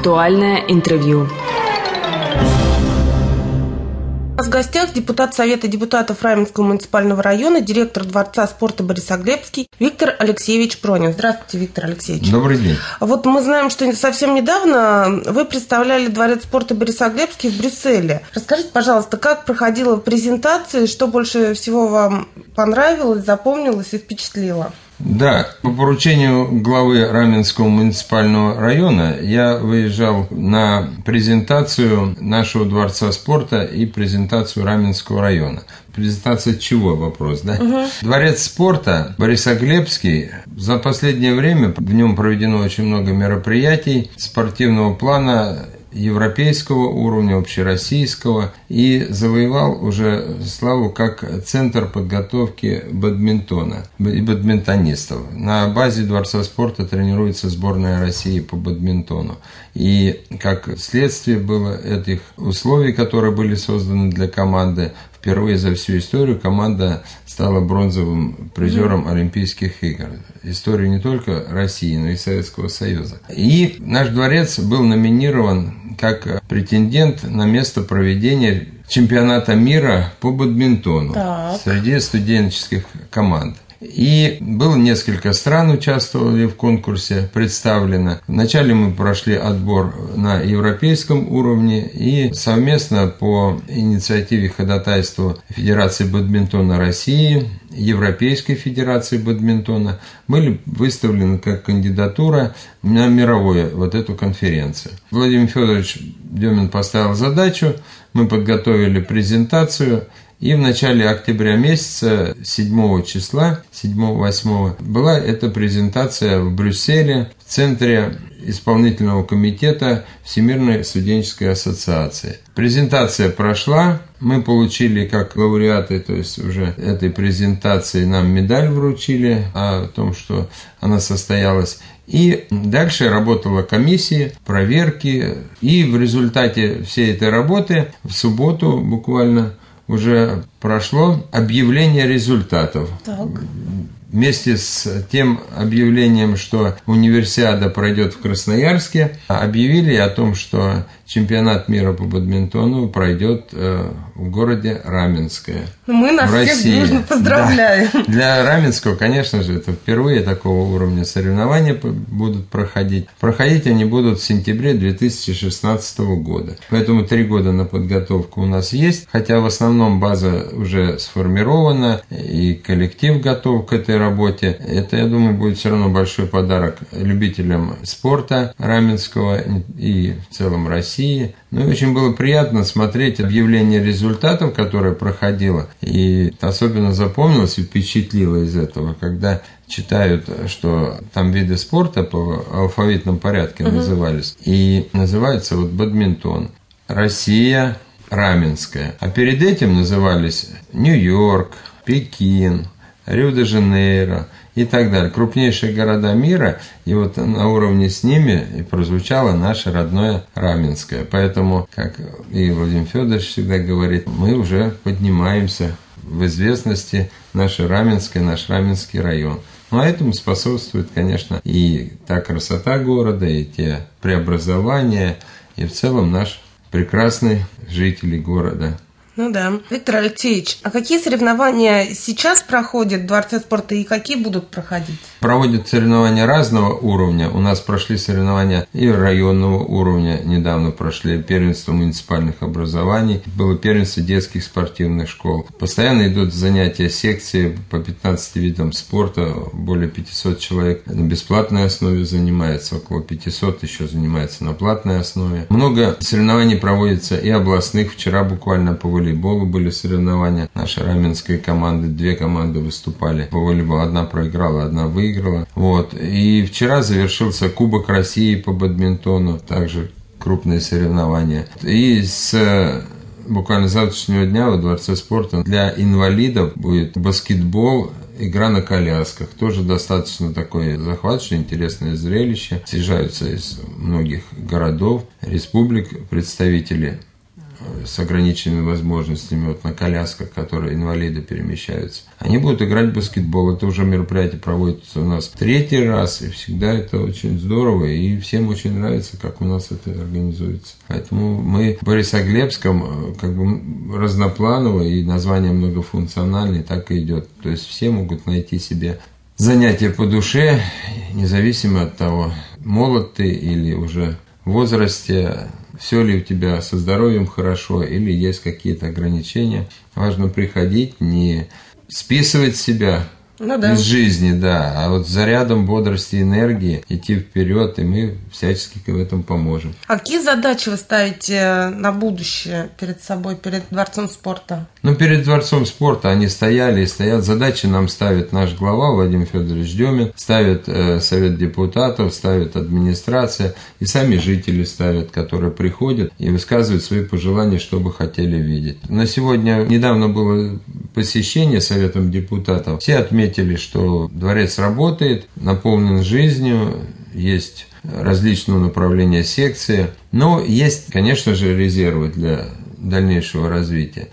Актуальное интервью. У нас в гостях депутат Совета депутатов Раменского муниципального района, директор Дворца спорта Борисоглебский Виктор Алексеевич Пронин. Здравствуйте, Виктор Алексеевич. Добрый день. Вот мы знаем, что совсем недавно вы представляли Дворец спорта Борисоглебский в Брюсселе. Расскажите, пожалуйста, как проходила презентация, что больше всего вам понравилось, запомнилось и впечатлило? Да, по поручению главы Раменского муниципального района я выезжал на презентацию нашего Дворца спорта и презентацию Раменского района. Презентация чего, вопрос, да? Дворец спорта Борисоглебский, за последнее время в нем проведено очень много мероприятий спортивного плана, европейского уровня, общероссийского, и завоевал уже славу как центр подготовки бадминтона и бадминтонистов. На базе Дворца спорта тренируется сборная России по бадминтону. И как следствие было этих условий, которые были созданы для команды, впервые за всю историю команда стала бронзовым призером Олимпийских игр. Историю не только России, но и Советского Союза. И наш дворец был номинирован как претендент на место проведения чемпионата мира по бадминтону среди студенческих команд. И было несколько стран участвовали в конкурсе, представлено. Вначале мы прошли отбор на европейском уровне и совместно по инициативе ходатайства Федерации бадминтона России, Европейской Федерации бадминтона были выставлены как кандидатура на мировую вот эту конференцию. Владимир Федорович Демин поставил задачу, мы подготовили презентацию. И в начале октября месяца, 7 числа, 7-8, была эта презентация в Брюсселе, в центре исполнительного комитета Всемирной студенческой ассоциации. Презентация прошла, мы получили как лауреаты, то есть уже этой презентации нам медаль вручили о том, что она состоялась. И дальше работала комиссия, проверки, и в результате всей этой работы в субботу буквально уже прошло объявление результатов. Так. Вместе с тем объявлением, что универсиада пройдет в Красноярске, объявили о том, что чемпионат мира по бадминтону пройдет в городе Раменское. Мы нас всех дружно поздравляем. Да. Для Раменского, конечно же, это впервые такого уровня соревнования будут проходить. Проходить они будут в сентябре 2016 года. Поэтому 3 года на подготовку у нас есть, хотя в основном база уже сформирована и коллектив готов к этой работе. Это, я думаю, будет все равно большой подарок любителям спорта раменского и в целом России. Ну и очень было приятно смотреть объявление результатов, которое проходило. И особенно запомнилось и впечатлило из этого, когда читают, что там виды спорта по алфавитном порядке назывались. И называется вот бадминтон. Россия, Раменская. А перед этим назывались Нью-Йорк, Пекин, Рио-де-Жанейро и так далее. Крупнейшие города мира, и вот на уровне с ними и прозвучало наше родное Раменское. Поэтому, как и Владимир Федорович всегда говорит, мы уже поднимаемся в известности наше Раменское, наш Раменский район. Но этому способствует, конечно, и та красота города, и те преобразования, и в целом наш прекрасный жители города. Ну да. Виктор Алексеевич, а какие соревнования сейчас проходят в Дворце спорта и какие будут проходить? Проводят соревнования разного уровня. У нас прошли соревнования и районного уровня. Недавно прошли первенство муниципальных образований. Было первенство детских спортивных школ. Постоянно идут занятия секции по 15 видам спорта. Более 500 человек на бесплатной основе занимается. Около 500 еще занимается на платной основе. Много соревнований проводится и областных. Вчера буквально по волейболу были соревнования. Наши раменские команды, 2 команды выступали по волейболу. Одна проиграла, одна выиграла. Вот. И вчера завершился Кубок России по бадминтону. Также крупные соревнования. И с буквально завтрашнего дня во Дворце спорта для инвалидов будет баскетбол, игра на колясках. Тоже достаточно такое захватывающее, интересное зрелище. Съезжаются из многих городов, республик представители с ограниченными возможностями, вот на колясках, которые инвалиды перемещаются, они будут играть в баскетбол. Это уже мероприятие проводится у нас 3-й раз, и всегда это очень здорово, и всем очень нравится, как у нас это организуется. Поэтому мы в Борисоглебском как бы разнопланово, и название многофункциональный так и идет. То есть все могут найти себе занятие по душе, независимо от того, молод ты или уже в возрасте, все ли у тебя со здоровьем хорошо или есть какие-то ограничения. Важно приходить, не списывать себя из жизни, да, а вот с зарядом бодрости и энергии идти вперед, и мы всячески в этом поможем. А какие задачи вы ставите на будущее перед собой, перед Дворцом спорта? Ну, перед Дворцом спорта они стояли и стоят. Задачи нам ставит наш глава Владимир Федорович Демин, ставит Совет депутатов, ставит администрация, и сами жители ставят, которые приходят и высказывают свои пожелания, что бы хотели видеть. На сегодня недавно было посещение Советом депутатов. Все отметили, что дворец работает, наполнен жизнью, есть различного направления секции, но есть, конечно же, резервы для дальнейшего развития.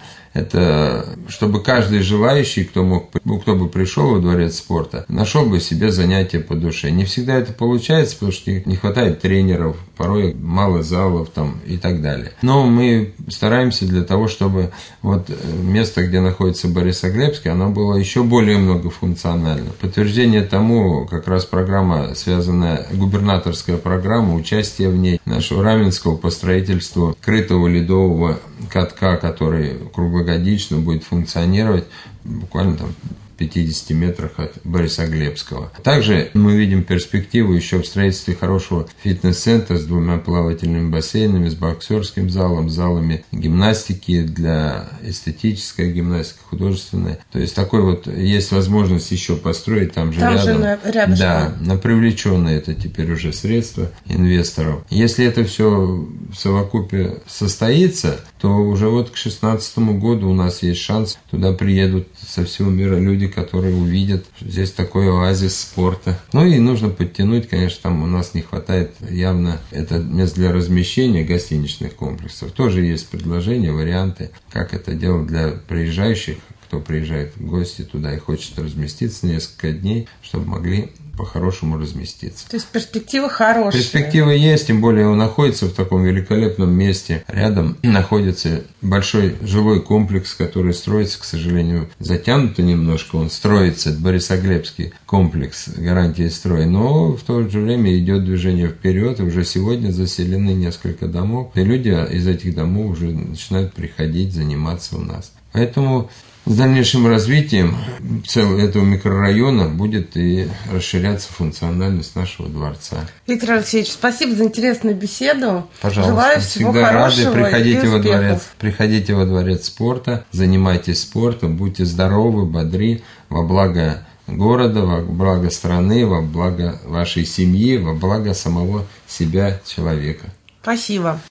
Это чтобы каждый желающий, кто бы пришел во дворец спорта, нашел бы себе занятие по душе. Не всегда это получается, потому что не хватает тренеров, порой мало залов там, и так далее. Но мы стараемся для того, чтобы вот место, где находится Борисоглебский, оно было еще более многофункционально. Подтверждение тому как раз программа, связанная, губернаторская программа, участие в ней нашего Раменского по строительству крытого ледового катка, который круглогодично будет функционировать буквально там в 50 метрах от Борисоглебского. Также мы видим перспективу еще в строительстве хорошего фитнес-центра с 2 плавательными бассейнами, с боксерским залом, с залами гимнастики для эстетической гимнастики, художественной. То есть такой вот есть возможность еще построить там же рядом. Да, на привлеченные это теперь уже средства инвесторов. Если это все в совокупе состоится, то уже вот к 2016 году у нас есть шанс, туда приедут со всего мира люди, которые увидят, что здесь такой оазис спорта. Ну и нужно подтянуть, конечно, там у нас не хватает явно это мест для размещения гостиничных комплексов. Тоже есть предложения, варианты, как это делать для приезжающих, кто приезжает в гости туда и хочет разместиться несколько дней, чтобы могли по-хорошему разместиться. То есть перспективы хорошие. Перспективы есть, тем более он находится в таком великолепном месте. Рядом находится большой жилой комплекс, который строится, к сожалению, затянуто немножко. Он строится, это Борисоглебский комплекс гарантии строя, но в то же время идет движение вперед, и уже сегодня заселены несколько домов, и люди из этих домов уже начинают приходить, заниматься у нас. Поэтому с дальнейшим развитием этого микрорайона будет и расширяться функциональность нашего дворца. Виктор Алексеевич, спасибо за интересную беседу. Пожалуйста. Желаю всего всегда хорошего. Рады. Приходите во дворец спорта, занимайтесь спортом, будьте здоровы, бодри, во благо города, во благо страны, во благо вашей семьи, во благо самого себя, человека. Спасибо.